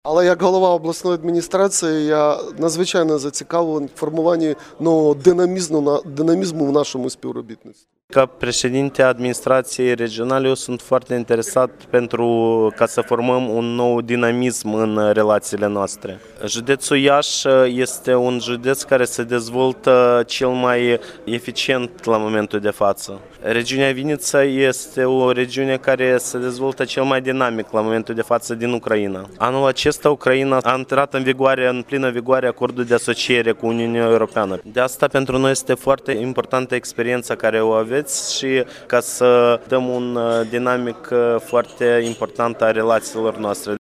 Але як голова обласної адміністрації я надзвичайно зацікавлений в формуванні нового динамізму в нашому співробітництві. Ca președinte a administrației regionale, eu sunt foarte interesat ca să formăm un nou dinamism în relațiile noastre. Județul Iași este un județ care se dezvoltă cel mai eficient la momentul de față. Regiunea Vinița este o regiune care se dezvoltă cel mai dinamic la momentul de față din Ucraina. Anul acesta Ucraina a intrat în plină vigoare acordul de asociere cu Uniunea Europeană. De asta pentru noi este foarte importantă experiența care o aveți și ca să dăm un dinamic foarte important a relațiilor noastre.